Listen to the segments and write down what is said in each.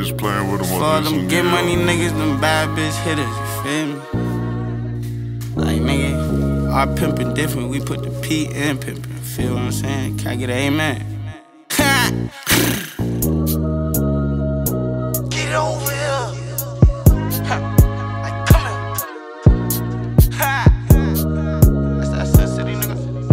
just playing with them. For all them get money niggas, them bad bitch hitters, you feel me? Like, nigga, our pimpin' different, we put the P in pimpin', feel what I'm saying? Can I get an amen? Get over here. Like, come here. That's that Sun City nigga.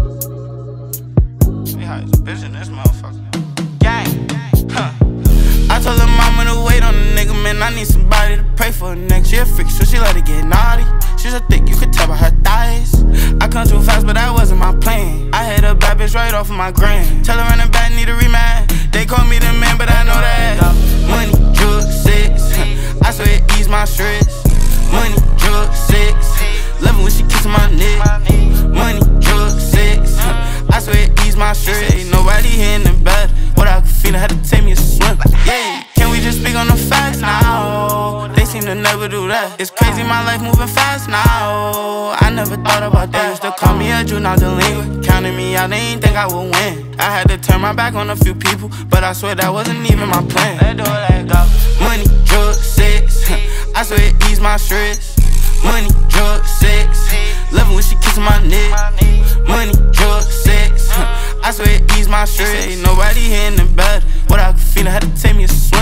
We high as a bitch in this motherfucker. Gang. I told her mama to wait on the nigga, man. I need somebody to pray for her next. She a freak, so she like to get naughty. She's so thick, you could tell by her thighs. I come too fast, but that wasn't my plan. I hit a bad bitch right off of my gram. Tell her running back, need a rematch. They call me the man, but I know that. Money, drugs, sex. I swear it ease my stress. Money, drugs, sex. Love it when she kissin' my neck. Money, drugs, sex. I swear it ease my stress. Ain't nobody here in the bed. What I could feel, I had to take me a swim. Yeah, can we just speak on the facts now? They seem to never do that. It's crazy, my life moving fast now. I never thought about that. Used to call me a juvenile delinquent. Counting me out, they ain't think I would win. I had to turn my back on a few people, but I swear that wasn't even my plan. Let's do it, let's go. Money, drugs, sex. I swear it ease my stress. Money, drugs, sex. Love it when she kissin' my neck. Money, drugs, sex. I swear it ease my stress. Ain't nobody here in the bed. What I could feel, I had to take me a swim.